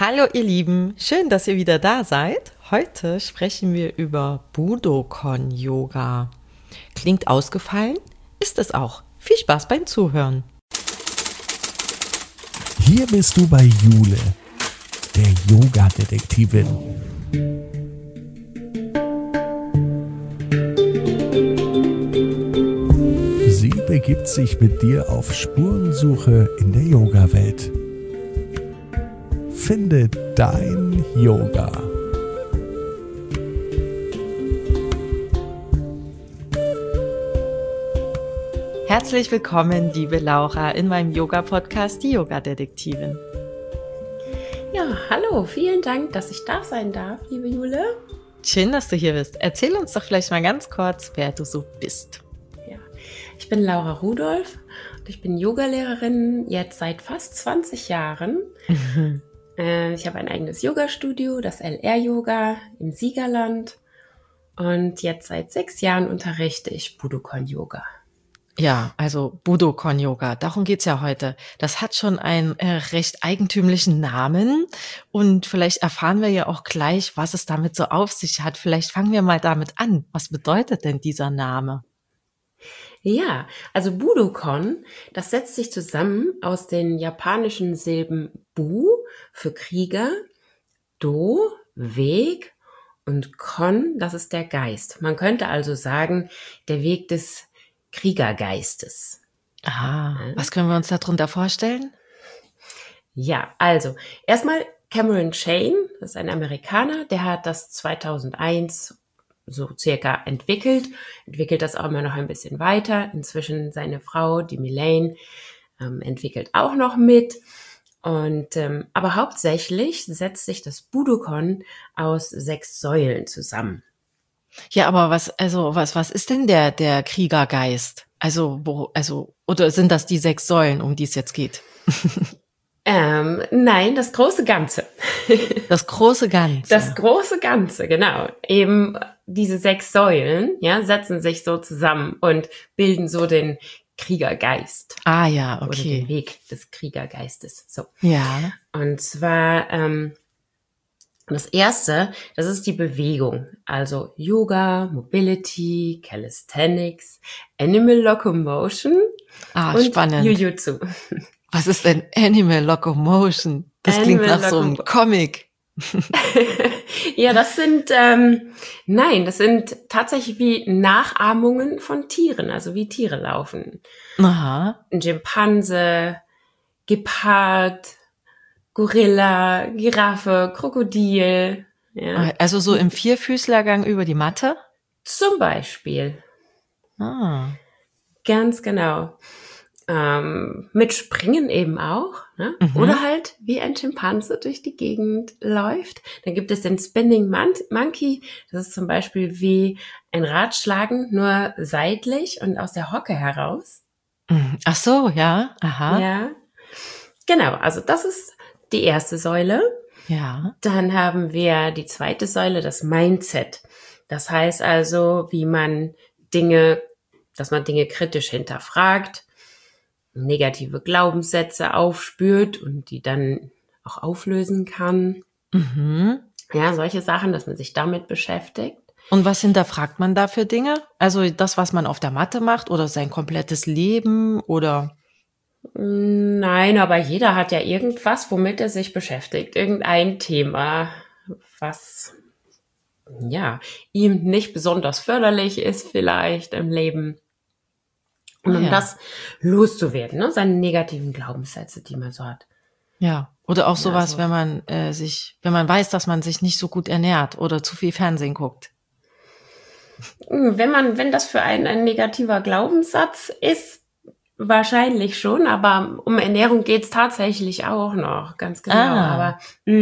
Hallo ihr Lieben, schön, dass ihr wieder da seid. Heute sprechen wir über Budokon-Yoga. Klingt ausgefallen? Ist es auch. Viel Spaß beim Zuhören. Hier bist du bei Jule, der Yoga-Detektivin. Sie begibt sich mit dir auf Spurensuche in der Yoga-Welt. Finde dein Yoga. Herzlich willkommen, liebe Laura, in meinem Yoga-Podcast, die Yoga-Detektivin. Ja, hallo, vielen Dank, dass ich da sein darf, liebe Jule. Schön, dass du hier bist. Erzähl uns doch vielleicht mal ganz kurz, wer du so bist. Ja, ich bin Laura Rudolph und ich bin Yogalehrerin jetzt seit fast 20 Jahren. Ich habe ein eigenes Yoga-Studio, das LR-Yoga im Siegerland, und jetzt seit 6 Jahren unterrichte ich Budokon-Yoga. Ja, also Budokon-Yoga, darum geht's ja heute. Das hat schon einen recht eigentümlichen Namen und vielleicht erfahren wir ja auch gleich, was es damit so auf sich hat. Vielleicht fangen wir mal damit an. Was bedeutet denn dieser Name? Ja, also Budokon, das setzt sich zusammen aus den japanischen Silben Bu für Krieger, Do, Weg, und Kon, das ist der Geist. Man könnte also sagen, der Weg des Kriegergeistes. Was können wir uns darunter vorstellen? Ja, also erstmal Cameron Chane, das ist ein Amerikaner, der hat das 2001 so circa entwickelt das auch immer noch ein bisschen weiter. Inzwischen seine Frau, die Milane, entwickelt auch noch mit. Und aber hauptsächlich setzt sich das Budokon aus 6 Säulen zusammen. Ja, aber was ist denn der Kriegergeist? Oder sind das die 6 Säulen, um die es jetzt geht? Nein, das große Ganze. Das große Ganze. Das große Ganze, genau. Eben diese 6 Säulen, ja, setzen sich so zusammen und bilden so den Kriegergeist. Ah ja, okay. Oder den Weg des Kriegergeistes. So. Ja. Und zwar das erste, das ist die Bewegung. Also Yoga, Mobility, Calisthenics, Animal Locomotion und spannend. Jiu-Jitsu. Was ist denn Animal Locomotion? Das klingt nach so einem Comic. Ja, das sind tatsächlich wie Nachahmungen von Tieren, also wie Tiere laufen. Aha. Ein Schimpanse, Gepard, Gorilla, Giraffe, Krokodil. Ja. Also so im Vierfüßlergang über die Matte? Zum Beispiel. Ganz genau. Mit Springen eben auch, ne? Oder halt wie ein Schimpanse durch die Gegend läuft. Dann gibt es den Spinning Monkey, das ist zum Beispiel wie ein Radschlagen, nur seitlich und aus der Hocke heraus. Ach so, ja, aha. Ja, genau, also das ist die erste Säule. Ja. Dann haben wir die zweite Säule, das Mindset. Das heißt also, dass man Dinge kritisch hinterfragt, negative Glaubenssätze aufspürt und die dann auch auflösen kann. Ja, solche Sachen, dass man sich damit beschäftigt. Und was hinterfragt man da für Dinge? Also das, was man auf der Matte macht oder sein komplettes Leben oder? Nein, aber jeder hat ja irgendwas, womit er sich beschäftigt. Irgendein Thema, was ja ihm nicht besonders förderlich ist vielleicht im Leben. Und um das loszuwerden, ne? Seine negativen Glaubenssätze, die man so hat. Ja, oder auch sowas, so. wenn man weiß, dass man sich nicht so gut ernährt oder zu viel Fernsehen guckt. Wenn das für einen ein negativer Glaubenssatz ist, wahrscheinlich schon, aber um Ernährung geht's tatsächlich auch noch, ganz genau. Aber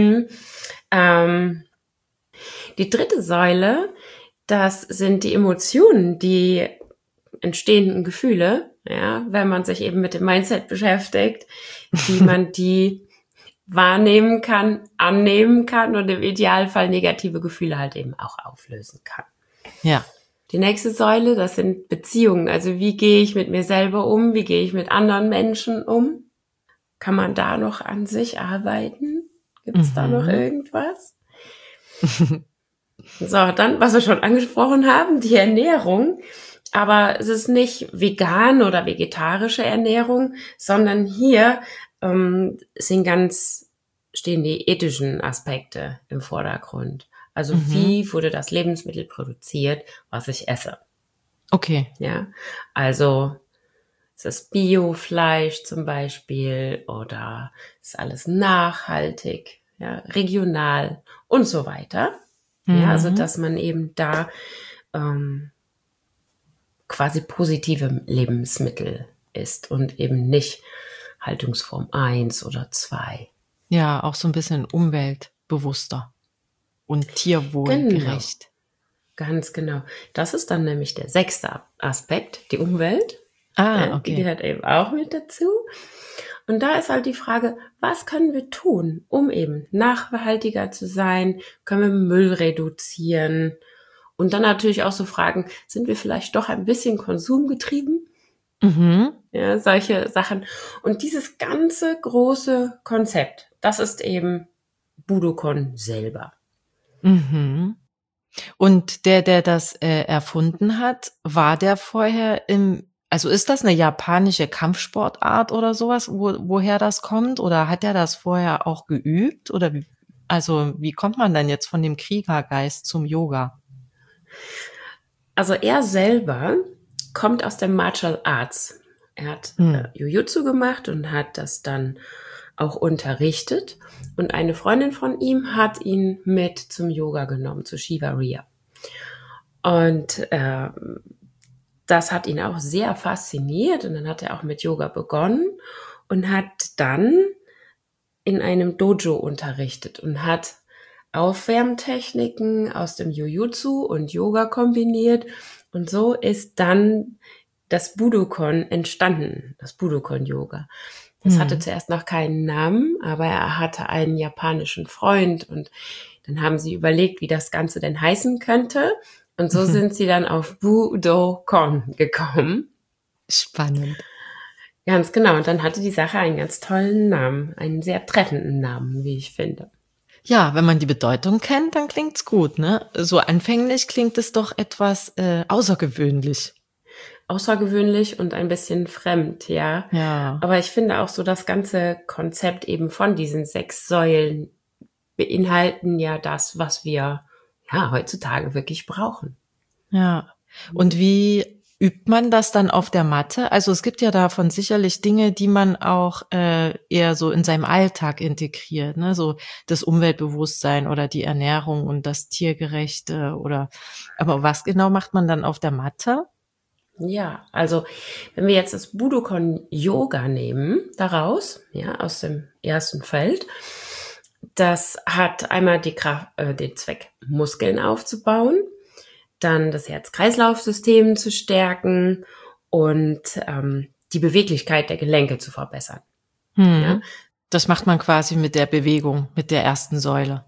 die dritte Säule, das sind die Emotionen, die entstehenden Gefühle, ja, wenn man sich eben mit dem Mindset beschäftigt, wie man die wahrnehmen kann, annehmen kann und im Idealfall negative Gefühle halt eben auch auflösen kann. Ja. Die nächste Säule, das sind Beziehungen. Also wie gehe ich mit mir selber um? Wie gehe ich mit anderen Menschen um? Kann man da noch an sich arbeiten? Gibt es da noch irgendwas? So, dann, was wir schon angesprochen haben, die Ernährung. Aber es ist nicht vegan oder vegetarische Ernährung, sondern hier stehen die ethischen Aspekte im Vordergrund. Also wie wurde das Lebensmittel produziert, was ich esse? Okay. Ja, also ist es Biofleisch zum Beispiel oder ist alles nachhaltig, ja, regional und so weiter. Ja, also dass man eben da quasi positive Lebensmittel isst und eben nicht Haltungsform 1 oder 2. Ja, auch so ein bisschen umweltbewusster und tierwohlgerecht. Genau, ganz genau. Das ist dann nämlich der 6. Aspekt, die Umwelt. Okay. Die gehört eben auch mit dazu. Und da ist halt die Frage, was können wir tun, um eben nachhaltiger zu sein? Können wir Müll reduzieren? Und dann natürlich auch so Fragen, sind wir vielleicht doch ein bisschen konsumgetrieben? Ja, solche Sachen. Und dieses ganze große Konzept, das ist eben Budokon selber. Und der das erfunden hat, war der vorher also ist das eine japanische Kampfsportart oder sowas, woher das kommt? Oder hat er das vorher auch geübt? Oder wie kommt man denn jetzt von dem Kriegergeist zum Yoga? Also er selber kommt aus der Martial Arts. Er hat Jujutsu gemacht und hat das dann auch unterrichtet. Und eine Freundin von ihm hat ihn mit zum Yoga genommen, zu Shiva Rhya. Und das hat ihn auch sehr fasziniert. Und dann hat er auch mit Yoga begonnen und hat dann in einem Dojo unterrichtet und hat Aufwärmtechniken aus dem Jujutsu und Yoga kombiniert. Und so ist dann das Budokon entstanden, das Budokon-Yoga. Das hatte zuerst noch keinen Namen, aber er hatte einen japanischen Freund und dann haben sie überlegt, wie das Ganze denn heißen könnte. Und so sind sie dann auf Budokon gekommen. Spannend. Ganz genau. Und dann hatte die Sache einen ganz tollen Namen, einen sehr treffenden Namen, wie ich finde. Ja, wenn man die Bedeutung kennt, dann klingt's gut, ne? So anfänglich klingt es doch etwas außergewöhnlich. Außergewöhnlich und ein bisschen fremd, ja. Ja. Aber ich finde auch so das ganze Konzept eben von diesen 6 Säulen beinhalten ja das, was wir ja heutzutage wirklich brauchen. Ja. Und wie übt man das dann auf der Matte? Also es gibt ja davon sicherlich Dinge, die man auch eher so in seinem Alltag integriert, ne? So das Umweltbewusstsein oder die Ernährung und das Tiergerechte aber was genau macht man dann auf der Matte? Ja, also wenn wir jetzt das Budokon Yoga nehmen, daraus, ja, aus dem ersten Feld, das hat einmal den Zweck, Muskeln aufzubauen, dann das Herz-Kreislauf-System zu stärken und die Beweglichkeit der Gelenke zu verbessern. Ja? Das macht man quasi mit der Bewegung, mit der ersten Säule.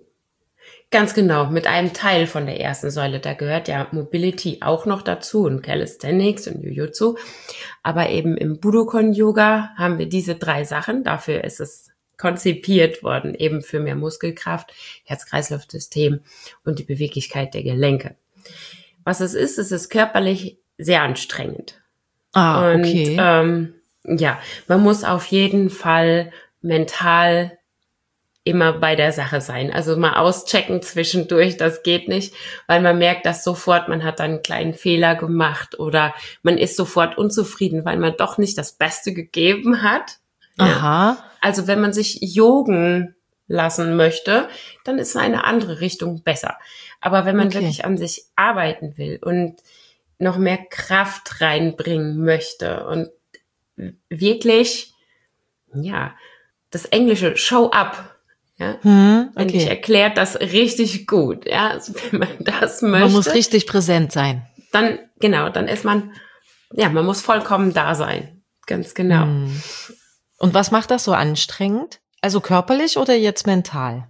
Ganz genau, mit einem Teil von der ersten Säule. Da gehört ja Mobility auch noch dazu und Calisthenics und Jujutsu. Aber eben im Budokon-Yoga haben wir diese 3 Sachen. Dafür ist es konzipiert worden, eben für mehr Muskelkraft, Herz-Kreislauf-System und die Beweglichkeit der Gelenke. Was es ist körperlich sehr anstrengend. Okay. Und ja, man muss auf jeden Fall mental immer bei der Sache sein. Also mal auschecken zwischendurch, das geht nicht, weil man merkt das sofort, man hat dann einen kleinen Fehler gemacht oder man ist sofort unzufrieden, weil man doch nicht das Beste gegeben hat. Aha. Also wenn man sich yogen lassen möchte, dann ist eine andere Richtung besser. Aber wenn man wirklich an sich arbeiten will und noch mehr Kraft reinbringen möchte und wirklich, ja, das englische Show up, ja, und ich erklärt das richtig gut, ja, also wenn man das möchte. Man muss richtig präsent sein. Dann ist man, ja, man muss vollkommen da sein, ganz genau. Und was macht das so anstrengend? Also körperlich oder jetzt mental?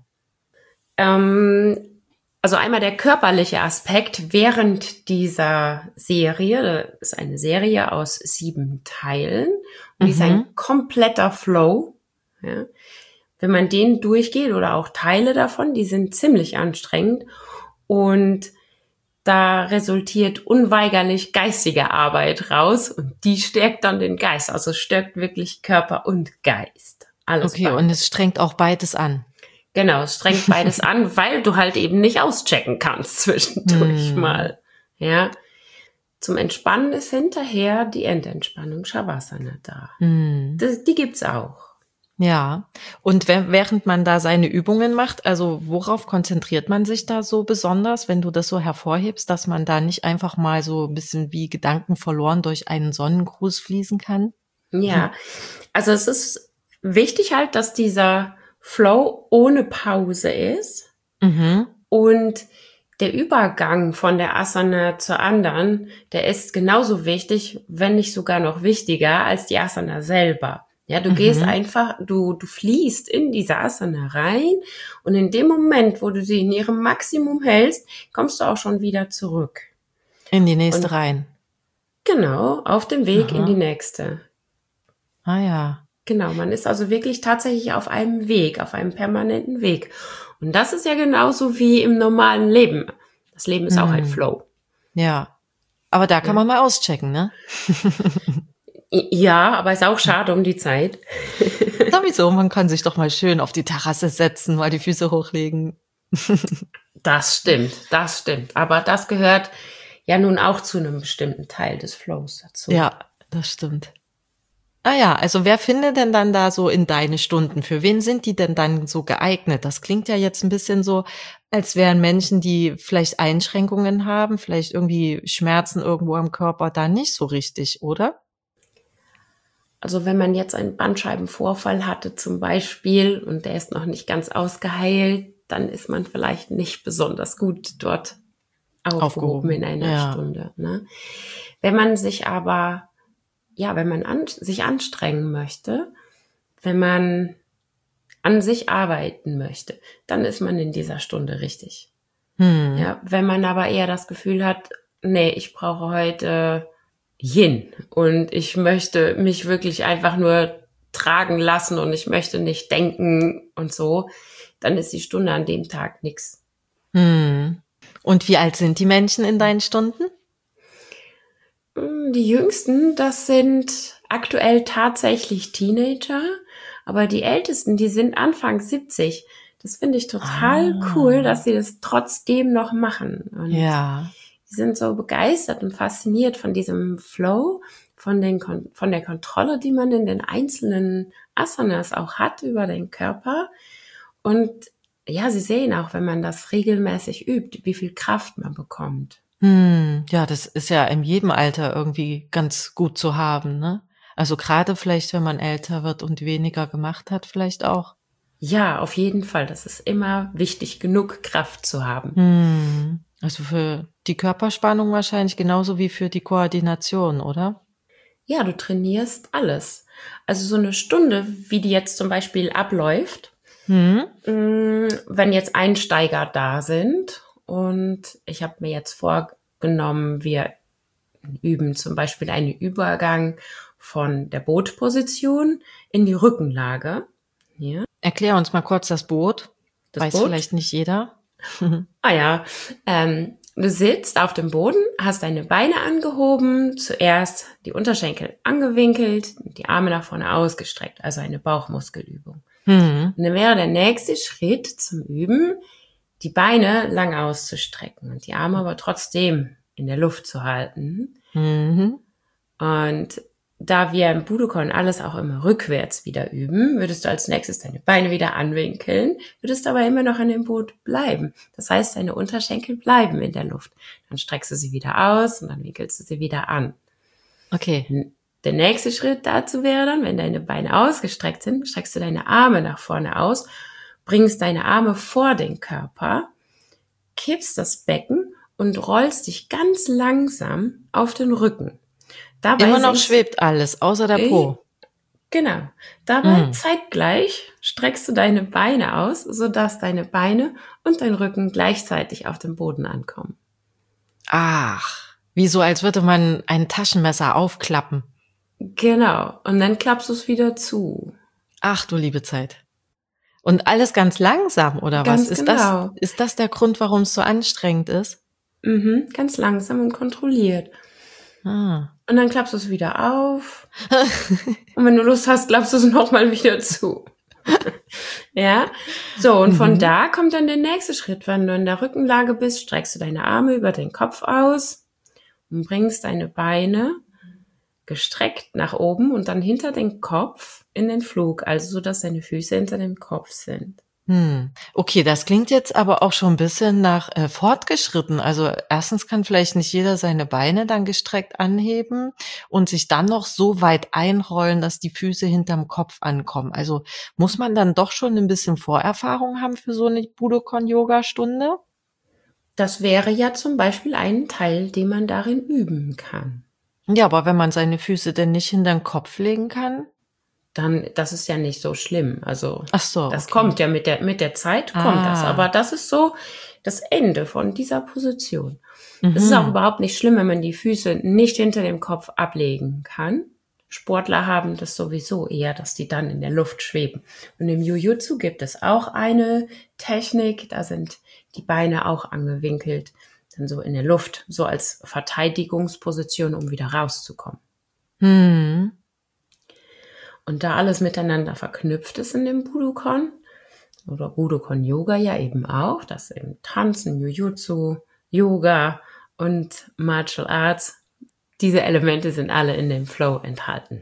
Also einmal der körperliche Aspekt während dieser Serie, das ist eine Serie aus 7 Teilen und die ist ein kompletter Flow, ja. wenn man den durchgeht oder auch Teile davon, die sind ziemlich anstrengend und da resultiert unweigerlich geistige Arbeit raus und die stärkt dann den Geist. Also stärkt wirklich Körper und Geist. Alles Okay, beides. und es strengt auch beides an. Genau, es strengt beides an, weil du halt eben nicht auschecken kannst zwischendurch mal. Ja. Zum Entspannen ist hinterher die Endentspannung Shavasana da. Die gibt's auch. Ja, und während man da seine Übungen macht, also worauf konzentriert man sich da so besonders, wenn du das so hervorhebst, dass man da nicht einfach mal so ein bisschen wie Gedanken verloren durch einen Sonnengruß fließen kann? Ja, also es ist wichtig halt, dass dieser Flow ohne Pause ist und der Übergang von der Asana zur anderen, der ist genauso wichtig, wenn nicht sogar noch wichtiger als die Asana selber. Ja, du gehst einfach, du fließt in diese Asana rein und in dem Moment, wo du sie in ihrem Maximum hältst, kommst du auch schon wieder zurück. In die nächste rein. Genau, auf dem Weg in die nächste. Ah ja. Genau, man ist also wirklich tatsächlich auf einem Weg, auf einem permanenten Weg. Und das ist ja genauso wie im normalen Leben. Das Leben ist auch ein Flow. Ja, aber da kann man mal auschecken, ne? Ja, aber ist auch schade um die Zeit. Sowieso, man kann sich doch mal schön auf die Terrasse setzen, mal die Füße hochlegen. Das stimmt. Aber das gehört ja nun auch zu einem bestimmten Teil des Flows dazu. Ja, das stimmt. Ah ja, also wer findet denn dann da so in deine Stunden? Für wen sind die denn dann so geeignet? Das klingt ja jetzt ein bisschen so, als wären Menschen, die vielleicht Einschränkungen haben, vielleicht irgendwie Schmerzen irgendwo am Körper, da nicht so richtig, oder? Also wenn man jetzt einen Bandscheibenvorfall hatte zum Beispiel und der ist noch nicht ganz ausgeheilt, dann ist man vielleicht nicht besonders gut dort aufgehoben in einer Stunde. Ne? Wenn man sich aber, wenn man sich anstrengen möchte, wenn man an sich arbeiten möchte, dann ist man in dieser Stunde richtig. Ja, wenn man aber eher das Gefühl hat, nee, ich brauche heute Yin und ich möchte mich wirklich einfach nur tragen lassen und ich möchte nicht denken und so, dann ist die Stunde an dem Tag nix. Und wie alt sind die Menschen in deinen Stunden? Die Jüngsten, das sind aktuell tatsächlich Teenager, aber die Ältesten, die sind Anfang 70. Das finde ich total cool, dass sie das trotzdem noch machen. Und die sind so begeistert und fasziniert von diesem Flow, von der Kontrolle, die man in den einzelnen Asanas auch hat über den Körper. Und ja, sie sehen auch, wenn man das regelmäßig übt, wie viel Kraft man bekommt. Ja, das ist ja in jedem Alter irgendwie ganz gut zu haben, ne? Also gerade vielleicht, wenn man älter wird und weniger gemacht hat, vielleicht auch. Ja, auf jeden Fall. Das ist immer wichtig, genug Kraft zu haben. Also für die Körperspannung wahrscheinlich genauso wie für die Koordination, oder? Ja, du trainierst alles. Also so eine Stunde, wie die jetzt zum Beispiel abläuft, wenn jetzt Einsteiger da sind und ich habe mir jetzt vorgenommen, wir üben zum Beispiel einen Übergang von der Bootposition in die Rückenlage. Ja. Erklär uns mal kurz das Boot. Weiß Boot? Vielleicht nicht jeder. Du sitzt auf dem Boden, hast deine Beine angehoben, zuerst die Unterschenkel angewinkelt, die Arme nach vorne ausgestreckt, also eine Bauchmuskelübung. Und dann wäre der nächste Schritt zum Üben, die Beine lang auszustrecken und die Arme aber trotzdem in der Luft zu halten. Und da wir im Budokon alles auch immer rückwärts wieder üben, würdest du als nächstes deine Beine wieder anwinkeln, würdest aber immer noch an dem Boot bleiben. Das heißt, deine Unterschenkel bleiben in der Luft. Dann streckst du sie wieder aus und dann winkelst du sie wieder an. Okay. Der nächste Schritt dazu wäre dann, wenn deine Beine ausgestreckt sind, streckst du deine Arme nach vorne aus, bringst deine Arme vor den Körper, kippst das Becken und rollst dich ganz langsam auf den Rücken. Dabei immer noch schwebt alles, außer der Po. Genau. Dabei zeitgleich streckst du deine Beine aus, sodass deine Beine und dein Rücken gleichzeitig auf dem Boden ankommen. Ach, wie so, als würde man ein Taschenmesser aufklappen. Genau. Und dann klappst du es wieder zu. Ach du liebe Zeit. Und alles ganz langsam, oder was? Ganz genau. Ist das der Grund, warum es so anstrengend ist? Ganz langsam und kontrolliert. Ah. Und dann klappst du es wieder auf. Und wenn du Lust hast, klappst du es nochmal wieder zu. Ja, so, und von da kommt dann der nächste Schritt. Wenn du in der Rückenlage bist, streckst du deine Arme über den Kopf aus und bringst deine Beine gestreckt nach oben und dann hinter den Kopf in den Flug, also so, dass deine Füße hinter dem Kopf sind. Okay, das klingt jetzt aber auch schon ein bisschen nach fortgeschritten. Also erstens kann vielleicht nicht jeder seine Beine dann gestreckt anheben und sich dann noch so weit einrollen, dass die Füße hinterm Kopf ankommen. Also muss man dann doch schon ein bisschen Vorerfahrung haben für so eine Budokon-Yoga-Stunde? Das wäre ja zum Beispiel ein Teil, den man darin üben kann. Ja, aber wenn man seine Füße denn nicht hinterm Kopf legen kann? Dann, das ist ja nicht so schlimm. Also, Ach so, das okay. kommt ja mit der Zeit kommt das. Aber das ist so das Ende von dieser Position. Es ist auch überhaupt nicht schlimm, wenn man die Füße nicht hinter dem Kopf ablegen kann. Sportler haben das sowieso eher, dass die dann in der Luft schweben. Und im Jiu-Jitsu gibt es auch eine Technik, da sind die Beine auch angewinkelt, dann so in der Luft, so als Verteidigungsposition, um wieder rauszukommen. Und da alles miteinander verknüpft ist in dem Budokon oder Budokon-Yoga ja eben auch, dass eben Tanzen, Jiu-Jitsu, Yoga und Martial Arts, diese Elemente sind alle in dem Flow enthalten.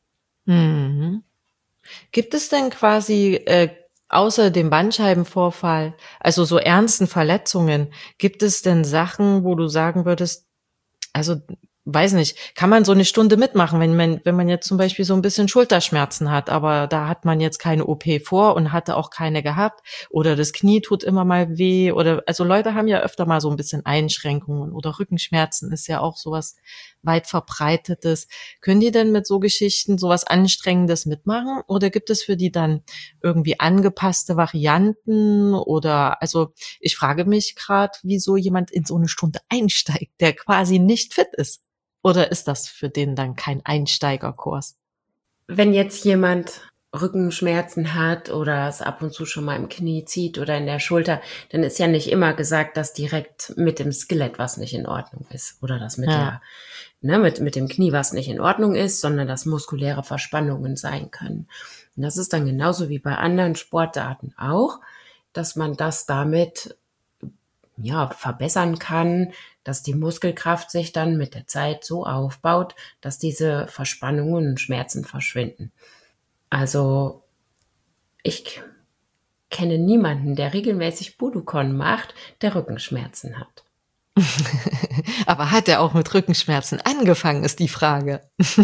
Gibt es denn quasi außer dem Bandscheibenvorfall, also so ernsten Verletzungen, gibt es denn Sachen, wo du sagen würdest, also weiß nicht, kann man so eine Stunde mitmachen, wenn man jetzt zum Beispiel so ein bisschen Schulterschmerzen hat, aber da hat man jetzt keine OP vor und hatte auch keine gehabt oder das Knie tut immer mal weh oder, also Leute haben ja öfter mal so ein bisschen Einschränkungen oder Rückenschmerzen ist ja auch sowas weit verbreitetes. Können die denn mit so Geschichten sowas Anstrengendes mitmachen oder gibt es für die dann irgendwie angepasste Varianten oder, also ich frage mich gerade, wieso jemand in so eine Stunde einsteigt, der quasi nicht fit ist. Oder ist das für den dann kein Einsteigerkurs? Wenn jetzt jemand Rückenschmerzen hat oder es ab und zu schon mal im Knie zieht oder in der Schulter, dann ist ja nicht immer gesagt, dass direkt mit dem Skelett was nicht in Ordnung ist oder dass mit mit dem Knie was nicht in Ordnung ist, sondern dass muskuläre Verspannungen sein können. Und das ist dann genauso wie bei anderen Sportarten auch, dass man das damit verbessern kann, dass die Muskelkraft sich dann mit der Zeit so aufbaut, dass diese Verspannungen und Schmerzen verschwinden. Also ich kenne niemanden, der regelmäßig Budokon macht, der Rückenschmerzen hat. Aber hat er auch mit Rückenschmerzen angefangen, ist die Frage.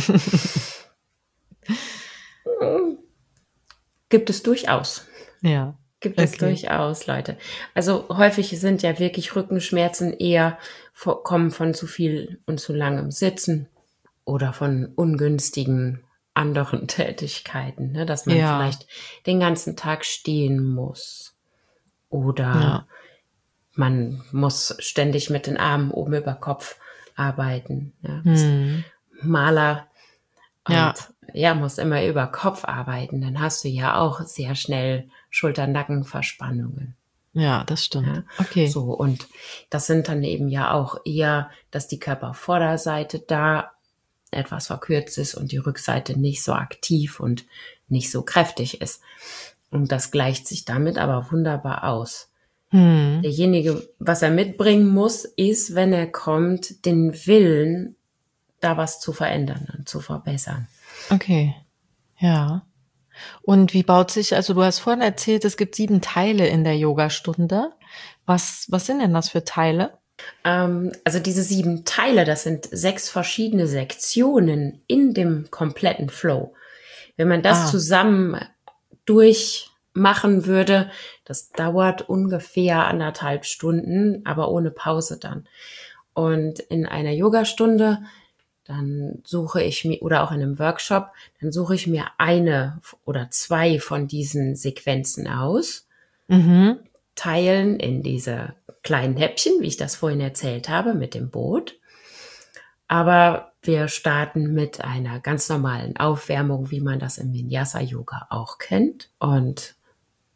Gibt es durchaus. Ja. Gibt es durchaus, Leute. Also häufig sind ja wirklich Rückenschmerzen eher kommen von zu viel und zu langem Sitzen oder von ungünstigen anderen Tätigkeiten, ne? Dass man vielleicht den ganzen Tag stehen muss oder man muss ständig mit den Armen oben über Kopf arbeiten. Ja? Maler und muss immer über Kopf arbeiten, dann hast du ja auch sehr schnell Schulter-Nacken-Verspannungen. Ja, das stimmt. Ja? Okay. So, und das sind dann eben ja auch eher, dass die Körpervorderseite da etwas verkürzt ist und die Rückseite nicht so aktiv und nicht so kräftig ist. Und das gleicht sich damit aber wunderbar aus. Derjenige, was er mitbringen muss, ist, wenn er kommt, den Willen, da was zu verändern und zu verbessern. Okay, ja. Und wie baut sich, also du hast vorhin erzählt, es gibt 7 Teile in der Yogastunde. Was sind denn das für Teile? Also diese 7 Teile, das sind 6 verschiedene Sektionen in dem kompletten Flow. Wenn man das zusammen durchmachen würde, das dauert ungefähr 1,5 Stunden, aber ohne Pause dann. Und in einer Yogastunde, dann suche ich mir, oder auch in einem Workshop, dann suche ich mir 1 oder 2 von diesen Sequenzen aus, teilen in diese kleinen Häppchen, wie ich das vorhin erzählt habe, mit dem Boot. Aber wir starten mit einer ganz normalen Aufwärmung, wie man das im Vinyasa-Yoga auch kennt. Und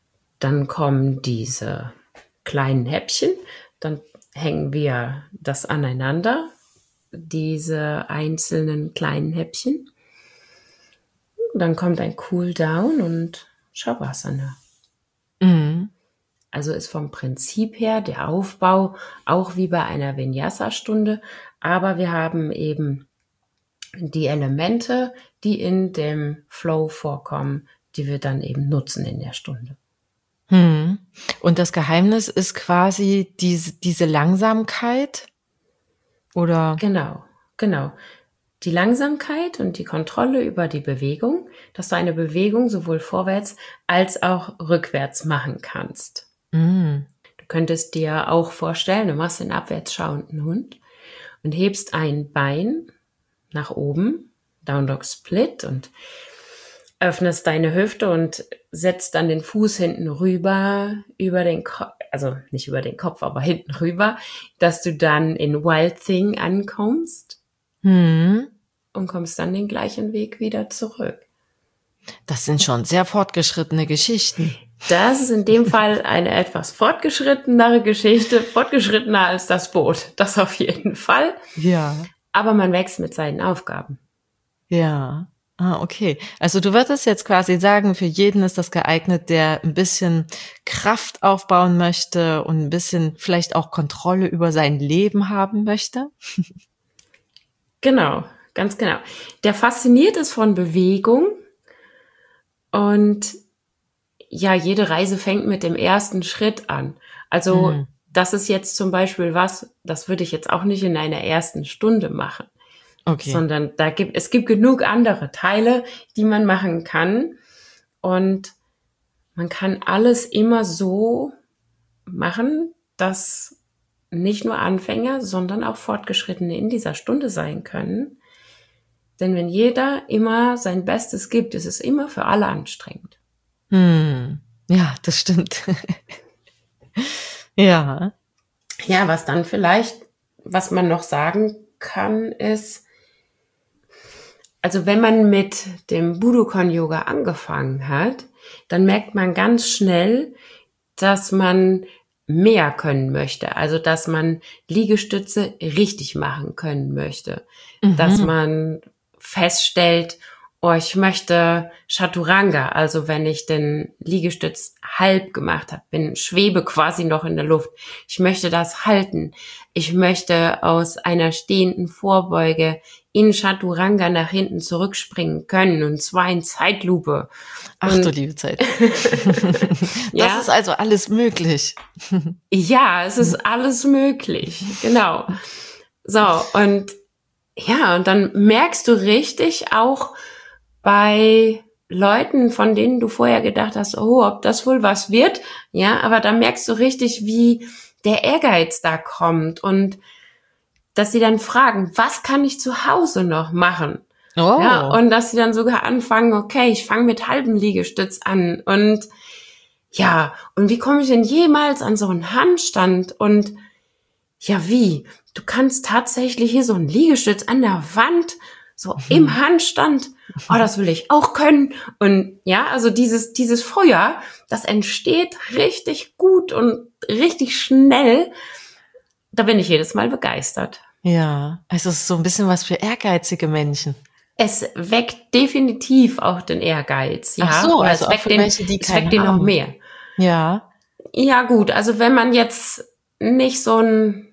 Dann kommen diese kleinen Häppchen, dann hängen wir das aneinander, diese einzelnen kleinen Häppchen. Dann kommt ein Cooldown und Shavasana. Mhm. Also ist vom Prinzip her der Aufbau auch wie bei einer Vinyasa-Stunde, aber wir haben eben die Elemente, die in dem Flow vorkommen, die wir dann eben nutzen in der Stunde. Und das Geheimnis ist quasi diese Langsamkeit, oder? Genau. Die Langsamkeit und die Kontrolle über die Bewegung, dass du eine Bewegung sowohl vorwärts als auch rückwärts machen kannst. Mhm. Du könntest dir auch vorstellen, du machst den abwärts schauenden Hund und hebst ein Bein nach oben, Down Dog Split, und öffnest deine Hüfte und setzt dann den Fuß hinten rüber, über den Kopf, also nicht über den Kopf, aber hinten rüber, dass du dann in Wild Thing ankommst und kommst dann den gleichen Weg wieder zurück. Das sind schon sehr fortgeschrittene Geschichten. Das ist in dem Fall eine etwas fortgeschrittenere Geschichte, fortgeschrittener als das Boot, das auf jeden Fall. Ja. Aber man wächst mit seinen Aufgaben. Ja. Okay. Also du würdest jetzt quasi sagen, für jeden ist das geeignet, der ein bisschen Kraft aufbauen möchte und ein bisschen vielleicht auch Kontrolle über sein Leben haben möchte? Genau, ganz genau. Der fasziniert ist von Bewegung und ja, jede Reise fängt mit dem ersten Schritt an. Also das ist jetzt zum Beispiel das würde ich jetzt auch nicht in einer ersten Stunde machen. Okay. Sondern es gibt genug andere Teile, die man machen kann. Und man kann alles immer so machen, dass nicht nur Anfänger, sondern auch Fortgeschrittene in dieser Stunde sein können. Denn wenn jeder immer sein Bestes gibt, ist es immer für alle anstrengend. Ja, das stimmt. Ja. Ja, was man noch sagen kann, ist, also wenn man mit dem Budokon-Yoga angefangen hat, dann merkt man ganz schnell, dass man mehr können möchte. Also dass man Liegestütze richtig machen können möchte. Dass man feststellt, ich möchte Chaturanga, also wenn ich den Liegestütz halb gemacht habe, schwebe quasi noch in der Luft. Ich möchte das halten. Ich möchte aus einer stehenden Vorbeuge in Chaturanga nach hinten zurückspringen können, und zwar in Zeitlupe. Ach du liebe Zeit. Das ist also alles möglich. Ja, es ist alles möglich. Genau. So, und dann merkst du richtig auch bei Leuten, von denen du vorher gedacht hast, ob das wohl was wird, aber da merkst du richtig, wie der Ehrgeiz da kommt und dass sie dann fragen, was kann ich zu Hause noch machen? Und dass sie dann sogar anfangen, okay, ich fange mit halbem Liegestütz an und und wie komme ich denn jemals an so einen Handstand? Und wie? Du kannst tatsächlich hier so einen Liegestütz an der Wand, so im Handstand, das will ich auch können. Und also dieses Feuer, das entsteht richtig gut und richtig schnell. Da bin ich jedes Mal begeistert. Ja, also es ist so ein bisschen was für ehrgeizige Menschen. Es weckt definitiv auch den Ehrgeiz. Ach so, also auch für welche, die keinen haben. Es weckt den noch mehr. Ja. Ja gut, also wenn man jetzt nicht so ein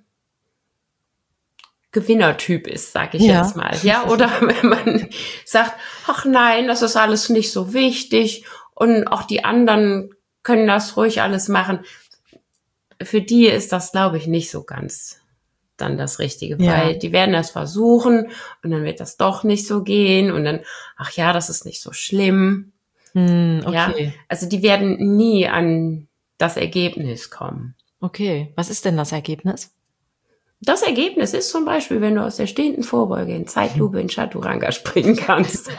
Gewinnertyp ist, sage ich jetzt mal. Oder wenn man sagt, ach nein, das ist alles nicht so wichtig und auch die anderen können das ruhig alles machen. Für die ist das, glaube ich, nicht so ganz dann das Richtige, weil die werden das versuchen und dann wird das doch nicht so gehen und dann, das ist nicht so schlimm. Okay. Also die werden nie an das Ergebnis kommen. Okay, was ist denn das Ergebnis? Das Ergebnis ist zum Beispiel, wenn du aus der stehenden Vorbeuge in Zeitlupe in Chaturanga springen kannst.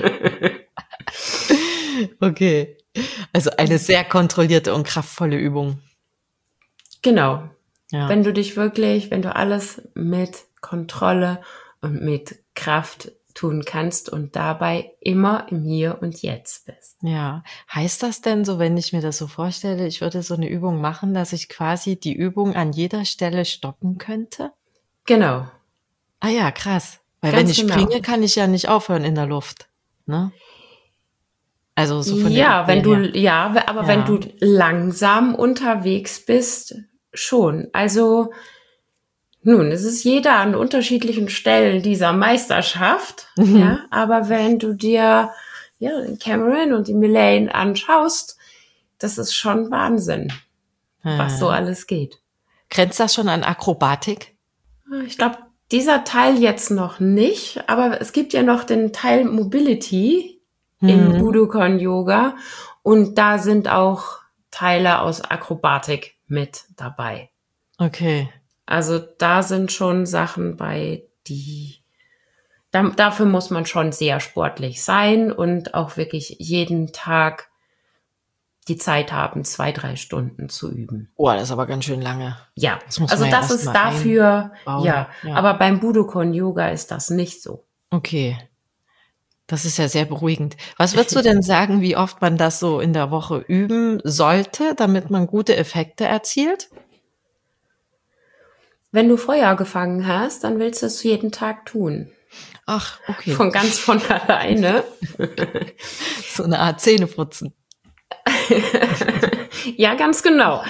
Okay, also eine sehr kontrollierte und kraftvolle Übung. Genau. Ja. Wenn du alles mit Kontrolle und mit Kraft tun kannst und dabei immer im Hier und Jetzt bist. Ja, heißt das denn so, wenn ich mir das so vorstelle, ich würde so eine Übung machen, dass ich quasi die Übung an jeder Stelle stoppen könnte? Genau. Ah ja, krass. Weil Ganz wenn ich genau. springe, kann ich ja nicht aufhören in der Luft, ne? Also so von Ja, der Idee her. aber wenn du langsam unterwegs bist, schon. Also nun, es ist jeder an unterschiedlichen Stellen dieser Meisterschaft, ja, aber wenn du dir den Cameron und die Melaine anschaust, das ist schon Wahnsinn, was so alles geht. Grenzt das schon an Akrobatik? Ich glaube, dieser Teil jetzt noch nicht, aber es gibt ja noch den Teil Mobility im Budokon-Yoga und da sind auch Teile aus Akrobatik mit dabei. Okay. Also da sind schon Sachen bei, dafür muss man schon sehr sportlich sein und auch wirklich jeden Tag die Zeit haben, 2-3 Stunden zu üben. Oh, das ist aber ganz schön lange. Ja, Das muss also man ja das erst ist mal dafür, einbauen. ja, Ja. aber beim Budokon-Yoga ist das nicht so. Okay. Das ist ja sehr beruhigend. Was würdest du denn sagen, wie oft man das so in der Woche üben sollte, damit man gute Effekte erzielt? Wenn du Feuer gefangen hast, dann willst du es jeden Tag tun. Ach, okay. Von alleine. So eine Art Zähneputzen. Ja, ganz genau.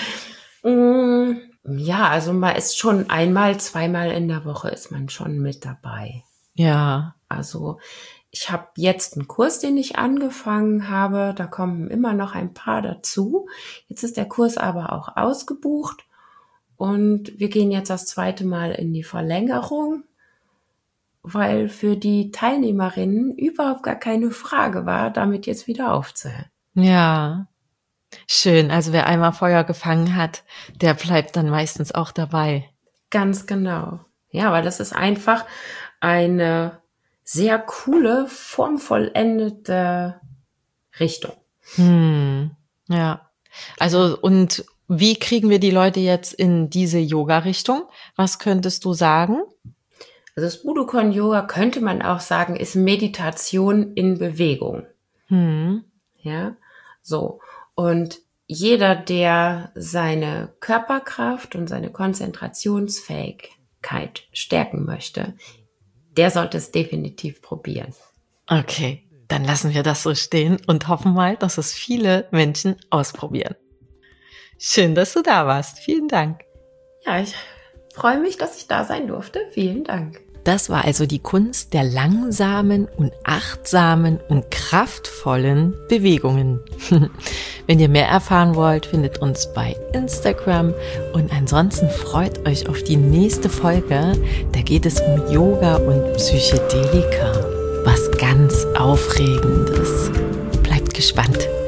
Ja, also man ist schon 1-2 in der Woche ist man schon mit dabei. Ja. Also ich habe jetzt einen Kurs, den ich angefangen habe. Da kommen immer noch ein paar dazu. Jetzt ist der Kurs aber auch ausgebucht. Und wir gehen jetzt das 2. Mal in die Verlängerung, weil für die Teilnehmerinnen überhaupt gar keine Frage war, damit jetzt wieder aufzuhören. Ja. Schön. Also wer einmal Feuer gefangen hat, der bleibt dann meistens auch dabei. Ganz genau. Ja, weil das ist einfach eine sehr coole, formvollendete Richtung. Ja. Also und wie kriegen wir die Leute jetzt in diese Yoga-Richtung? Was könntest du sagen? Also das Budokon-Yoga könnte man auch sagen, ist Meditation in Bewegung. Ja, so. Und jeder, der seine Körperkraft und seine Konzentrationsfähigkeit stärken möchte, der sollte es definitiv probieren. Okay, dann lassen wir das so stehen und hoffen mal, dass es viele Menschen ausprobieren. Schön, dass du da warst. Vielen Dank. Ja, ich freue mich, dass ich da sein durfte. Vielen Dank. Das war also die Kunst der langsamen und achtsamen und kraftvollen Bewegungen. Wenn ihr mehr erfahren wollt, findet uns bei Instagram und ansonsten freut euch auf die nächste Folge. Da geht es um Yoga und Psychedelika. Was ganz Aufregendes. Bleibt gespannt.